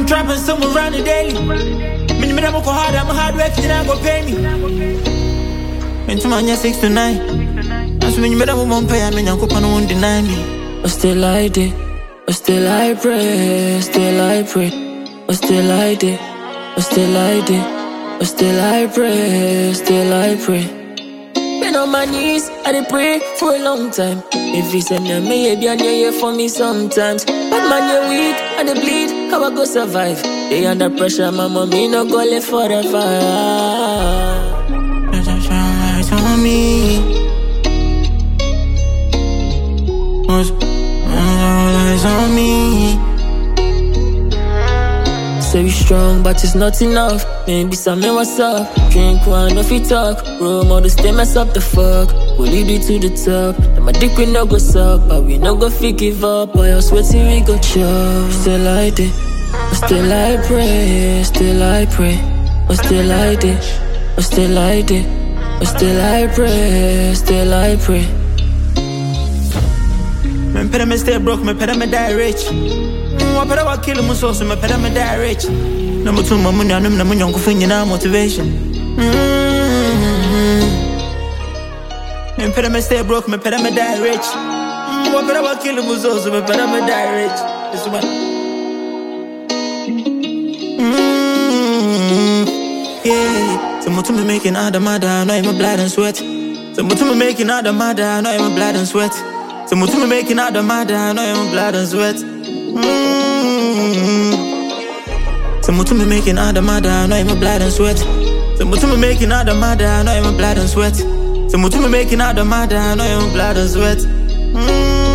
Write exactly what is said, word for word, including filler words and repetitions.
trapping somewhere around the daily. Me me never go hard, I'm hard work, you not go pay me. Into my year six to nine. As when you better won't pay, I mean I could won't deny me. But still I did, but still I pray, still I pray, but still I did, but still I did, but still I pray, still I pray. Been on my knees, I did pray for a long time. If you send me, maybe I'm here for me sometimes. But man, you're weak, and they bleed, how I go survive? They under pressure, my mommy no go live forever. Eyes on me. Eyes on me. Say we strong, but it's not enough. Maybe something what's up. Drink one, if we talk. Role models, they mess up the fuck. We'll lead you to the top. And my dick, we no go suck. But we no go fit give up. Or else waiting, we go chop. Still I did. But still I pray. Still I pray. But still I did. But still I did. But still I pray. Still I pray. Me peda me stay broke, me peda me die rich. What peda wa kill me so so me peda me die rich. Number two, my money, I'm not money, I'm going to motivation. Me peda me stay broke, me peda me die rich. What peda wa kill me so so me peda me die rich. This one. Yeah, so much me making all the mother, I know I'm blood and sweat. So much me making all the mother, I know I'm blood and sweat. So much me making all the mother, I know I'm blood and sweat. Mm-hmm. So much me making all the mother, I know I'm blood and sweat. So much me making all the mother, I know I'm blood and sweat. So much me making all the mother, I know I'm blood and sweat. Mm-hmm.